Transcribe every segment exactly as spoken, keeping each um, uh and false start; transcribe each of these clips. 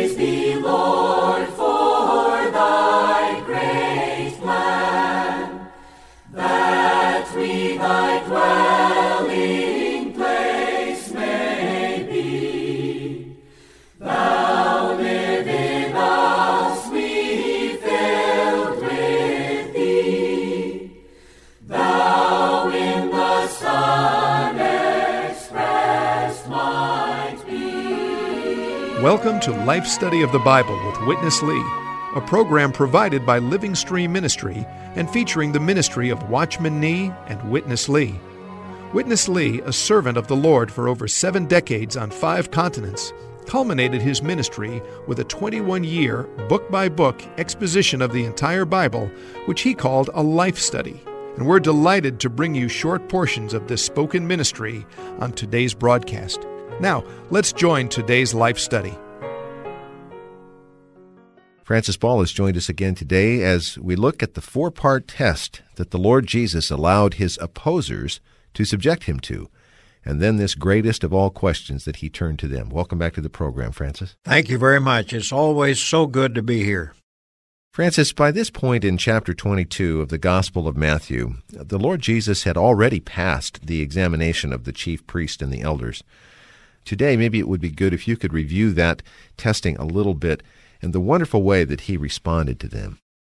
Praise thee, Lord, for thy great plan, that we thy dwelling place may be. Thou live in us, we filled with thee. Thou in the Son expressed might be. Welcome to Life Study of the Bible with Witness Lee, a program provided by Living Stream Ministry and featuring the ministry of Watchman Nee and Witness Lee. Witness Lee, a servant of the Lord for over seven decades on five continents, culminated his ministry with a twenty-one-year, book-by-book exposition of the entire Bible, which he called a life study. And we're delighted to bring you short portions of this spoken ministry on today's broadcast. Now, let's join today's life study. Francis Ball has joined us again today as we look at the four-part test that the Lord Jesus allowed his opposers to subject him to, and then this greatest of all questions that he turned to them. Welcome back to the program, Francis. Thank you very much. It's always so good to be here. Francis, by this point in chapter twenty-two of the Gospel of Matthew, the Lord Jesus had already passed the examination of the chief priest and the elders. Today, maybe it would be good if you could review that testing a little bit and the wonderful way that he responded to them.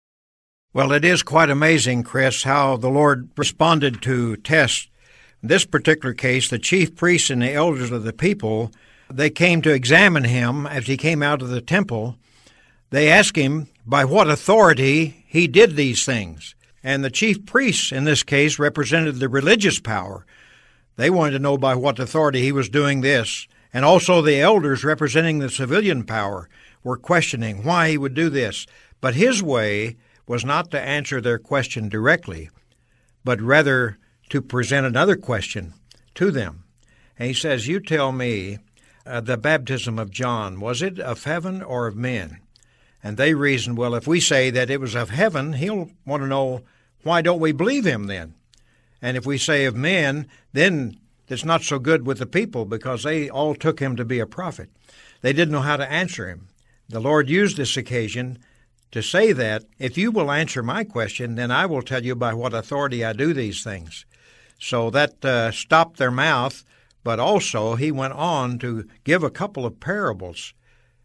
Well, it is quite amazing, Chris, how the Lord responded to tests. In this particular case, the chief priests and the elders of the people, they came to examine him as he came out of the temple. They asked him by what authority he did these things. And the chief priests, in this case, represented the religious power. They wanted to know by what authority he was doing this. And also the elders, representing the civilian power, were questioning why he would do this. But his way was not to answer their question directly, but rather to present another question to them. And he says, you tell me, uh, the baptism of John, was it of heaven or of men? And they reasoned, well, if we say that it was of heaven, he'll want to know, why don't we believe him then? And if we say of men, then it's not so good with the people because they all took him to be a prophet. They didn't know how to answer him. The Lord used this occasion to say that, if you will answer my question, then I will tell you by what authority I do these things. So that uh, stopped their mouth, but also he went on to give a couple of parables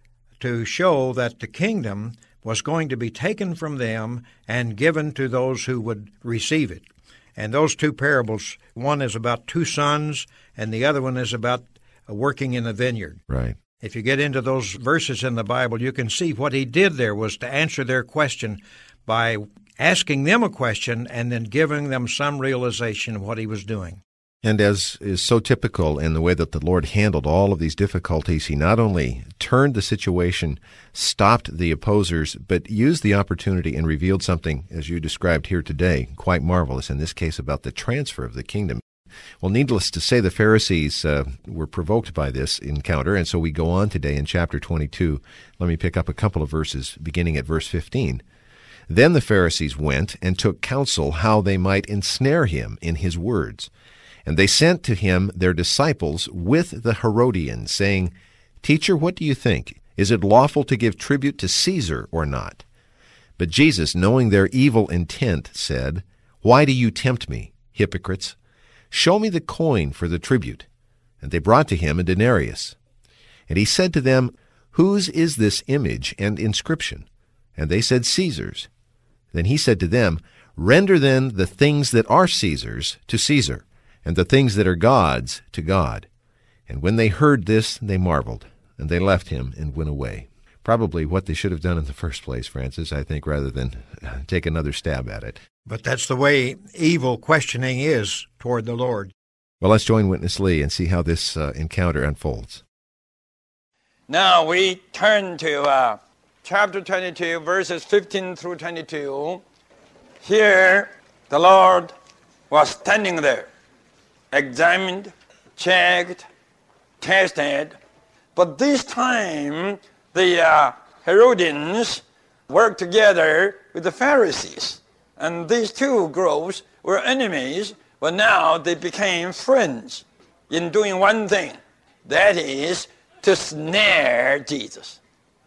to show that the kingdom was going to be taken from them and given to those who would receive it. And those two parables, one is about two sons, and the other one is about working in a vineyard. Right. If you get into those verses in the Bible, you can see what he did there was to answer their question by asking them a question and then giving them some realization of what he was doing. And as is so typical in the way that the Lord handled all of these difficulties, he not only turned the situation, stopped the opposers, but used the opportunity and revealed something, as you described here today, quite marvelous, in this case about the transfer of the kingdom. Well, needless to say, the Pharisees uh, were provoked by this encounter, and so we go on today in chapter twenty-two. Let me pick up a couple of verses, beginning at verse fifteen. Then the Pharisees went and took counsel how they might ensnare him in his words. And they sent to him their disciples with the Herodians, saying, Teacher, what do you think? Is it lawful to give tribute to Caesar or not? But Jesus, knowing their evil intent, said, Why do you tempt me, hypocrites? Show me the coin for the tribute. And they brought to him a denarius. And he said to them, Whose is this image and inscription? And they said, Caesar's. Then he said to them, Render then the things that are Caesar's to Caesar, and the things that are God's to God. And when they heard this, they marveled, and they left him and went away. Probably what they should have done in the first place, Francis, I think, rather than take another stab at it. But that's the way evil questioning is toward the Lord. Well, let's join Witness Lee and see how this uh, encounter unfolds. Now we turn to uh, chapter twenty-two, verses fifteen through twenty-two. Here, the Lord was standing there, examined, checked, tested. But this time, the uh, Herodians worked together with the Pharisees. And these two groups were enemies, but now they became friends in doing one thing. That is to snare Jesus.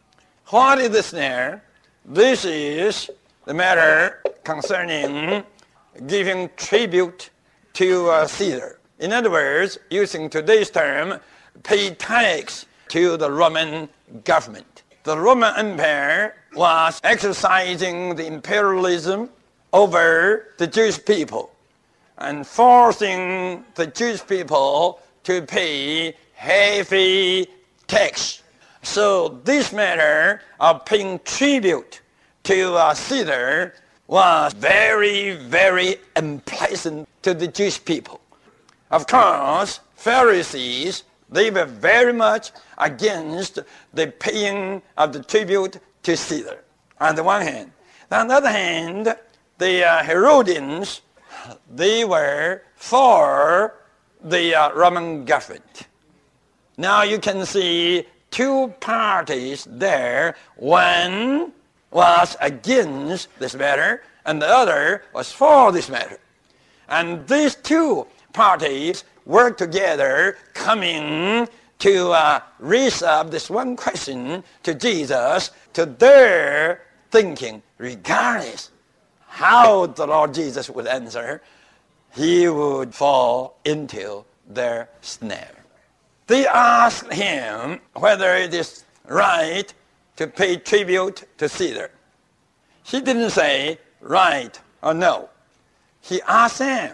What is the snare? This is the matter concerning giving tribute to uh, Caesar. In other words, using today's term, pay tax to the Roman government. The Roman Empire was exercising the imperialism over the Jewish people and forcing the Jewish people to pay heavy tax. So this matter of paying tribute to uh, Caesar was very, very unpleasant to the Jewish people. Of course, Pharisees, they were very much against the paying of the tribute to Caesar, on the one hand. On the other hand, the uh, Herodians, they were for the uh, Roman government. Now you can see two parties there. One was against this matter, and the other was for this matter. And these two parties work together, coming to uh, raise up this one question to Jesus, to their thinking, regardless how the Lord Jesus would answer, he would fall into their snare. They asked him whether it is right to pay tribute to Caesar. He didn't say right or no. He asked them,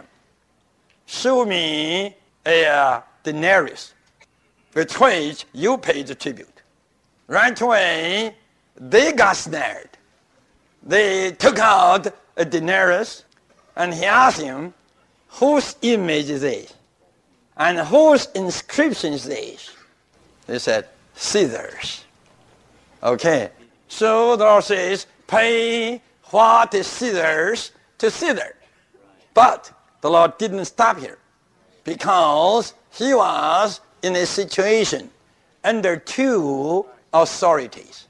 show me a uh, denarius with which you pay the tribute. Right away, they got snared. They took out a denarius, and he asked him, whose image is this? And whose inscription is this? They said, Caesar's. Okay, so the Lord says, pay what is Caesar's to Caesar. But the Lord didn't stop here, because he was in a situation under two authorities.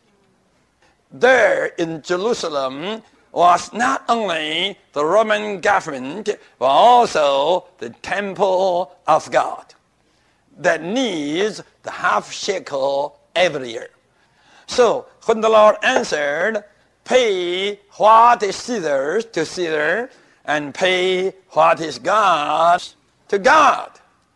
There in Jerusalem was not only the Roman government, but also the temple of God that needs the half shekel every year. So when the Lord answered, pay what is Caesar's to Caesar, and pay what is God's to God.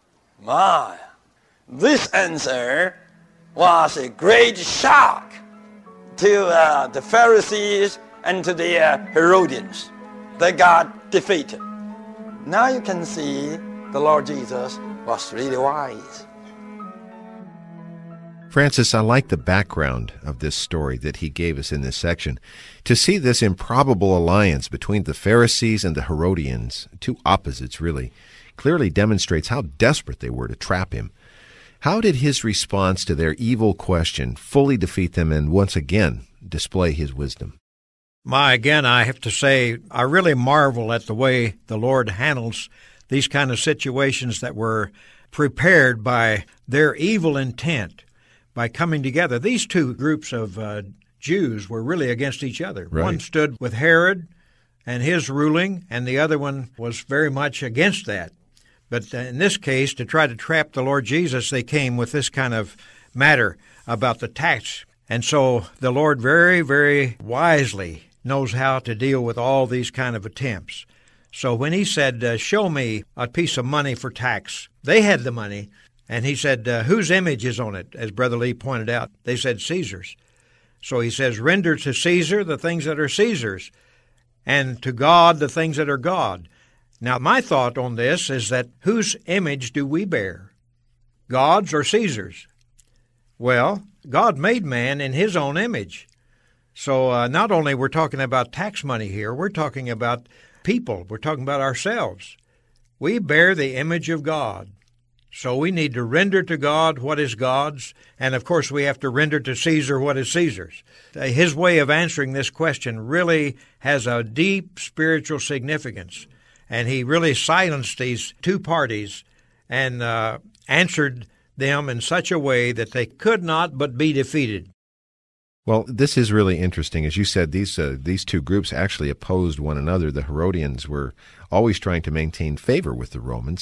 My, this answer was a great shock to uh, the Pharisees and to the uh, Herodians. They got defeated. Now you can see the Lord Jesus was really wise. Francis, I like the background of this story that he gave us in this section. To see this improbable alliance between the Pharisees and the Herodians, two opposites really, clearly demonstrates how desperate they were to trap him. How did his response to their evil question fully defeat them and once again display his wisdom? My, again, I have to say, I really marvel at the way the Lord handles these kind of situations that were prepared by their evil intent, by coming together. These two groups of uh, Jews were really against each other. Right. One stood with Herod and his ruling, and the other one was very much against that. But in this case, to try to trap the Lord Jesus, they came with this kind of matter about the tax. And so the Lord very, very wisely knows how to deal with all these kind of attempts. So when he said, uh, show me a piece of money for tax, they had the money. And he said, uh, whose image is on it? As Brother Lee pointed out, they said Caesar's. So he says, render to Caesar the things that are Caesar's, and to God the things that are God. Now, my thought on this is that whose image do we bear? God's or Caesar's? Well, God made man in his own image. So uh, not only we're talking about tax money here, we're talking about people. We're talking about ourselves. We bear the image of God. So we need to render to God what is God's, and of course we have to render to Caesar what is Caesar's. His way of answering this question really has a deep spiritual significance, and he really silenced these two parties and uh, answered them in such a way that they could not but be defeated. Well, this is really interesting. As you said, these uh, these two groups actually opposed one another. The Herodians were always trying to maintain favor with the Romans,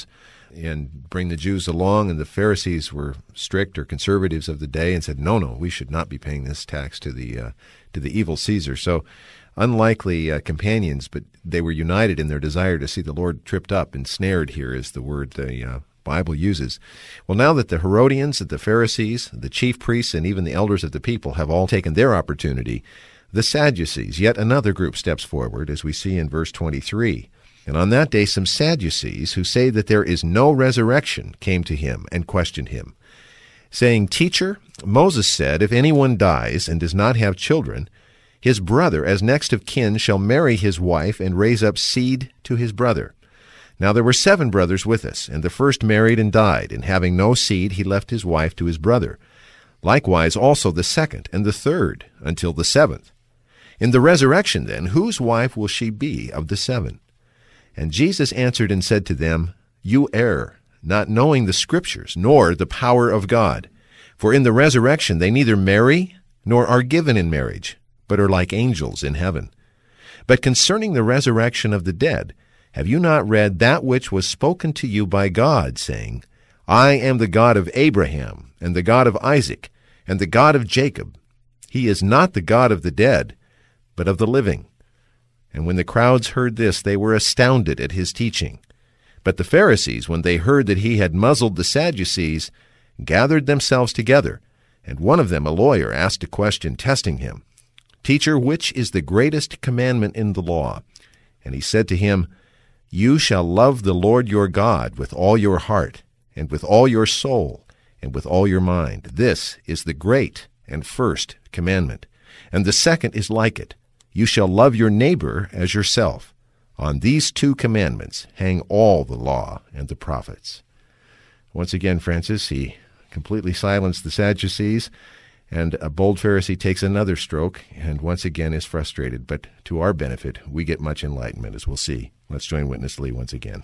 and bring the Jews along, and the Pharisees were strict or conservatives of the day and said, no, no, we should not be paying this tax to the uh, to the evil Caesar. So unlikely uh, companions, but they were united in their desire to see the Lord tripped up, ensnared here is the word the uh, Bible uses. Well, now that the Herodians, the Pharisees, the chief priests, and even the elders of the people have all taken their opportunity, the Sadducees, yet another group, steps forward, as we see in verse twenty-three. And on that day some Sadducees, who say that there is no resurrection, came to him and questioned him, saying, Teacher, Moses said, if anyone dies and does not have children, his brother as next of kin shall marry his wife and raise up seed to his brother. Now there were seven brothers with us, and the first married and died, and having no seed he left his wife to his brother. Likewise also the second and the third, until the seventh. In the resurrection then, whose wife will she be of the seven? And Jesus answered and said to them, You err, not knowing the Scriptures, nor the power of God. For in the resurrection they neither marry, nor are given in marriage, but are like angels in heaven. But concerning the resurrection of the dead, have you not read that which was spoken to you by God, saying, I am the God of Abraham, and the God of Isaac, and the God of Jacob. He is not the God of the dead, but of the living. And when the crowds heard this, they were astounded at his teaching. But the Pharisees, when they heard that he had muzzled the Sadducees, gathered themselves together, and one of them, a lawyer, asked a question, testing him, Teacher, which is the greatest commandment in the law? And he said to him, You shall love the Lord your God with all your heart, and with all your soul, and with all your mind. This is the great and first commandment. And the second is like it. You shall love your neighbor as yourself. On these two commandments hang all the law and the prophets. Once again, Francis, he completely silenced the Sadducees, and a bold Pharisee takes another stroke and once again is frustrated. But to our benefit, we get much enlightenment, as we'll see. Let's join Witness Lee once again.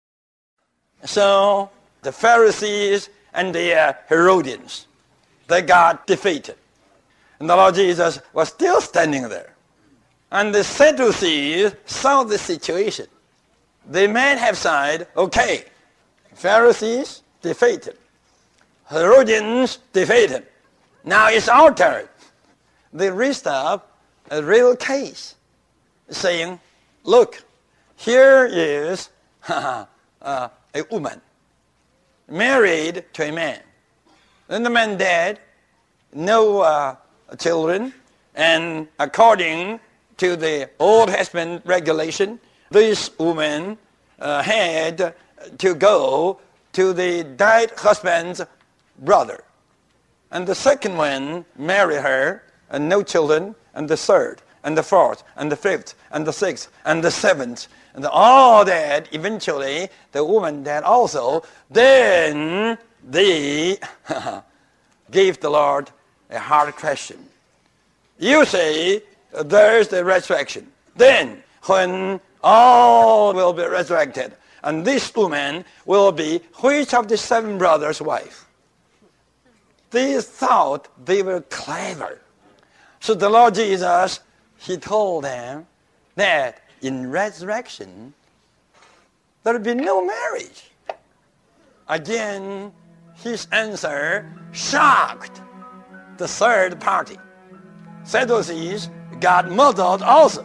So the Pharisees and the uh, Herodians, they got defeated. And the Lord Jesus was still standing there. And the Sadducees saw the situation. They may have said, okay, Pharisees defeated. Herodians defeated. Now it's our turn. They raised up a real case, saying, look, here is uh, a woman married to a man. Then the man died, no uh, children, and according to the Old Testament regulation, this woman uh, had to go to the dead husband's brother. And the second one married her, and no children, and the third, and the fourth, and the fifth, and the sixth, and the seventh, and all that. Eventually, the woman died also. Then they gave the Lord a hard question. You say, there's the resurrection. Then, when all will be resurrected, and this woman will be which of the seven brothers' wife? They thought they were clever. So the Lord Jesus, he told them that in resurrection, there will be no marriage. Again, his answer shocked the third party. Sadducees got muddled also.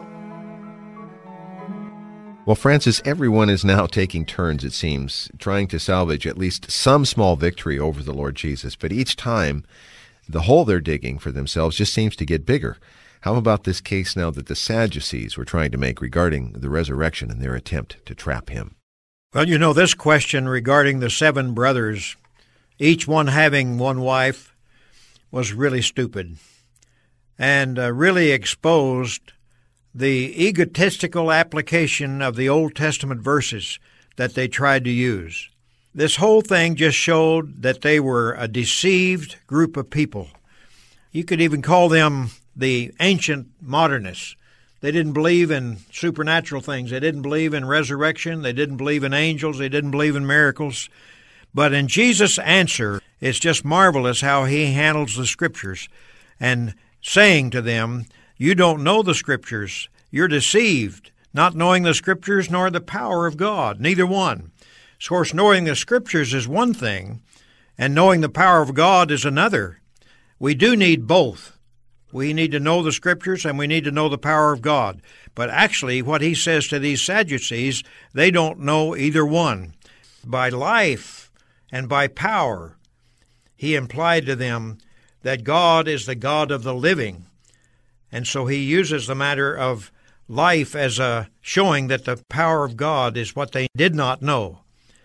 Well, Francis, everyone is now taking turns, it seems, trying to salvage at least some small victory over the Lord Jesus. But each time, the hole they're digging for themselves just seems to get bigger. How about this case now that the Sadducees were trying to make regarding the resurrection and their attempt to trap him? Well, you know, this question regarding the seven brothers, each one having one wife, was really stupid and uh, really exposed the egotistical application of the Old Testament verses that they tried to use. This whole thing just showed that they were a deceived group of people. You could even call them the ancient modernists. They didn't believe in supernatural things. They didn't believe in resurrection. They didn't believe in angels. They didn't believe in miracles. But in Jesus' answer, it's just marvelous how he handles the Scriptures and saying to them, you don't know the Scriptures. You're deceived, not knowing the Scriptures nor the power of God, neither one. Of course, knowing the Scriptures is one thing, and knowing the power of God is another. We do need both. We need to know the Scriptures, and we need to know the power of God. But actually, what he says to these Sadducees, they don't know either one. By life and by power, he implied to them that God is the God of the living. And so he uses the matter of life as a showing that the power of God is what they did not know,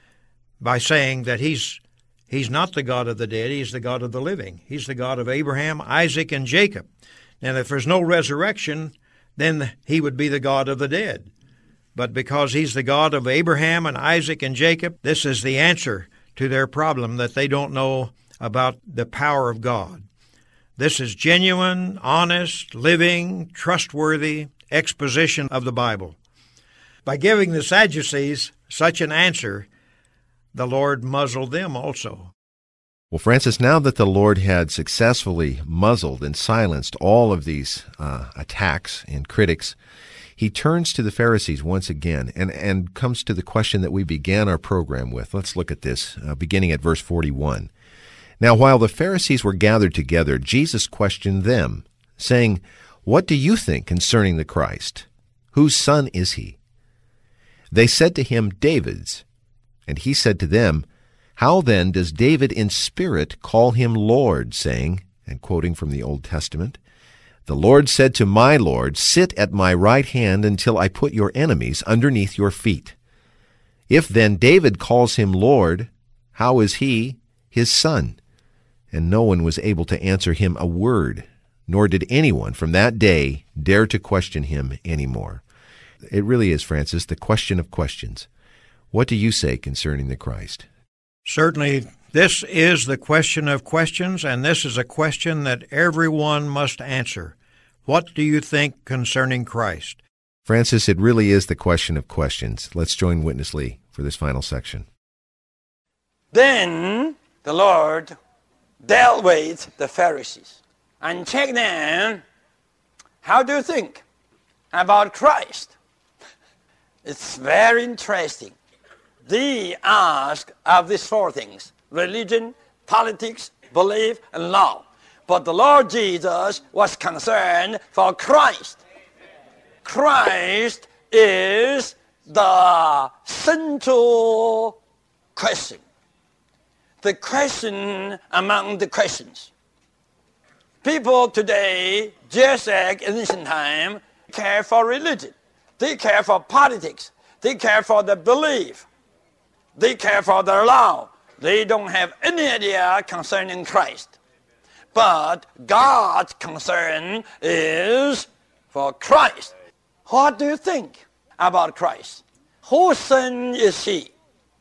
by saying that he's he's not the God of the dead, he's the God of the living. He's the God of Abraham, Isaac, and Jacob. And if there's no resurrection, then he would be the God of the dead. But because he's the God of Abraham and Isaac and Jacob, this is the answer to their problem, that they don't know about the power of God. This is genuine, honest, living, trustworthy exposition of the Bible. By giving the Sadducees such an answer, the Lord muzzled them also. Well, Francis, now that the Lord had successfully muzzled and silenced all of these uh, attacks and critics, he turns to the Pharisees once again and, and comes to the question that we began our program with. Let's look at this, uh, beginning at verse forty-one. Now, while the Pharisees were gathered together, Jesus questioned them, saying, "What do you think concerning the Christ? Whose son is he?" They said to him, "David's." And he said to them, "How then does David in spirit call him Lord, saying," and quoting from the Old Testament, "The Lord said to my Lord, sit at my right hand until I put your enemies underneath your feet. If then David calls him Lord, how is he his son?" And no one was able to answer him a word, nor did anyone from that day dare to question him any more. It really is, Francis, the question of questions. What do you say concerning the Christ? Certainly, this is the question of questions, and this is a question that everyone must answer. What do you think concerning Christ? Francis, it really is the question of questions. Let's join Witness Lee for this final section. Then the Lord dealt with the Pharisees and checked them. How do you think about Christ? It's very interesting. They ask of these four things: religion, politics, belief, and law. But the Lord Jesus was concerned for Christ. Christ is the central question. The question among the questions. People today, just like in ancient time, care for religion. They care for politics. They care for the belief. They care for the law. They don't have any idea concerning Christ. But God's concern is for Christ. What do you think about Christ? Whose son is he?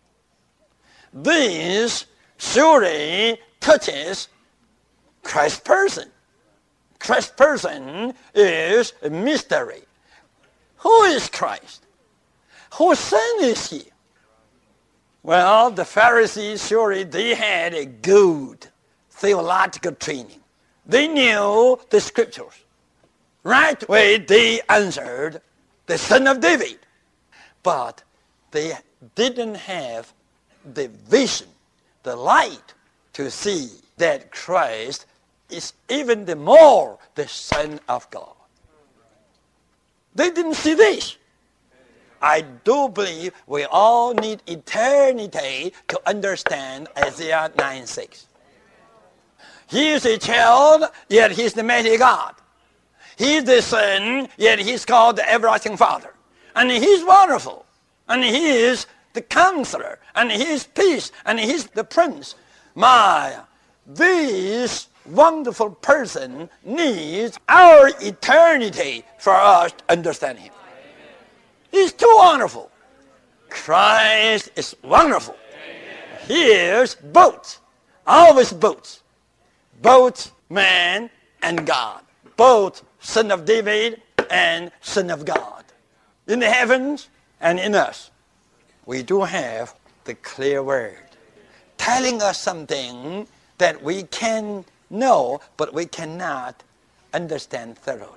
This surely touches Christ's person. Christ's person is a mystery. Who is Christ? Whose son is he? Well, the Pharisees, surely they had a good theological training. They knew the Scriptures. Right away they answered, the son of David. But they didn't have the vision, the light, to see that Christ is even the more the Son of God. They didn't see this. I do believe we all need eternity to understand Isaiah nine six. He is a child, yet he is the mighty God. He is the Son, yet he is called the everlasting Father. And he is wonderful. And he is the Counselor. And he is peace. And he is the Prince. My, this wonderful person needs our eternity for us to understand him. He's too wonderful. Christ is wonderful. He is both. Always both. Both man and God. Both Son of David and Son of God. In the heavens and in us, we do have the clear word telling us something that we can know, but we cannot understand thoroughly.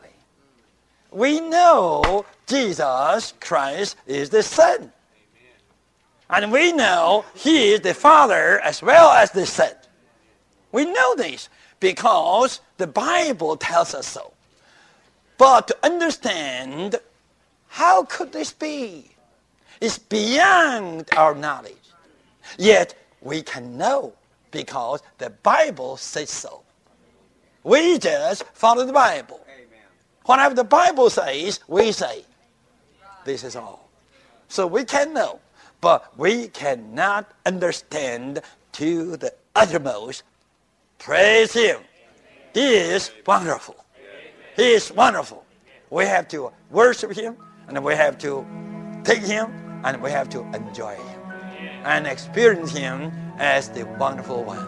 We know Jesus Christ is the Son. And we know he is the Father as well as the Son. We know this because the Bible tells us so. But to understand, how could this be? It's beyond our knowledge. Yet we can know because the Bible says so. We just follow the Bible. Amen. Whatever the Bible says, we say. This is all. So we can know, but we cannot understand to the uttermost. Praise Him. He is wonderful. He is wonderful. We have to worship Him, and we have to take Him, and we have to enjoy Him, and experience Him as the wonderful one.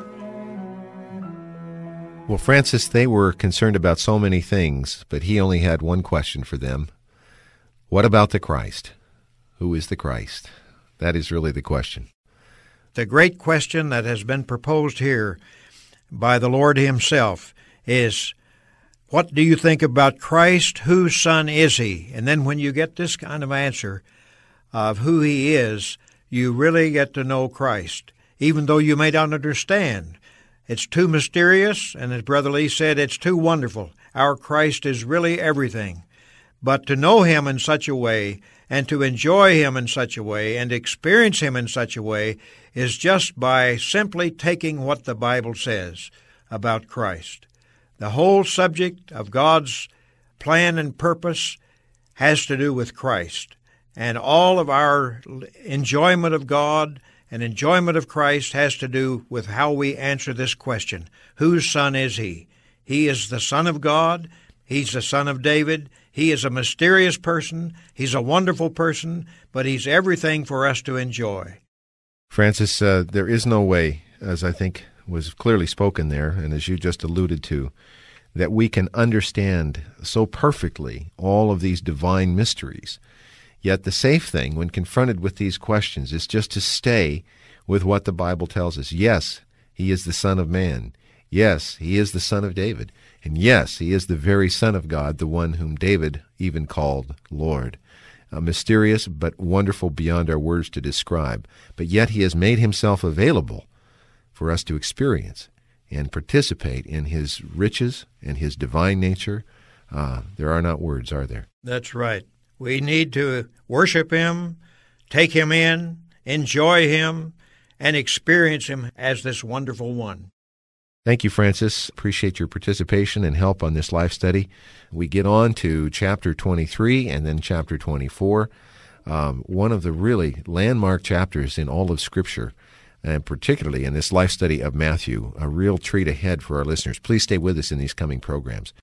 Well, Francis, they were concerned about so many things, but he only had one question for them. What about the Christ? Who is the Christ? That is really the question. The great question that has been proposed here by the Lord Himself is, what do you think about Christ? Whose son is He? And then when you get this kind of answer of who He is, you really get to know Christ, even though you may not understand. It's too mysterious, and as Brother Lee said, it's too wonderful. Our Christ is really everything. But to know Him in such a way, and to enjoy Him in such a way, and experience Him in such a way, is just by simply taking what the Bible says about Christ. The whole subject of God's plan and purpose has to do with Christ. And all of our enjoyment of God and enjoyment of Christ has to do with how we answer this question. Whose son is He? He is the Son of God. He's the Son of David. He is a mysterious person. He's a wonderful person, but He's everything for us to enjoy. Francis, uh, there is no way, as I think was clearly spoken there, and as you just alluded to, that we can understand so perfectly all of these divine mysteries. Yet the safe thing when confronted with these questions is just to stay with what the Bible tells us. Yes, He is the Son of Man. Yes, He is the Son of David. And yes, He is the very Son of God, the one whom David even called Lord. Uh, mysterious but wonderful beyond our words to describe. But yet He has made Himself available for us to experience and participate in His riches and His divine nature. Uh, there are not words, are there? That's right. We need to worship Him, take Him in, enjoy Him, and experience Him as this wonderful one. Thank you, Francis. Appreciate your participation and help on this life study. We get on to chapter twenty-three and then chapter twenty-four, um, one of the really landmark chapters in all of Scripture, and particularly in this life study of Matthew, a real treat ahead for our listeners. Please stay with us in these coming programs.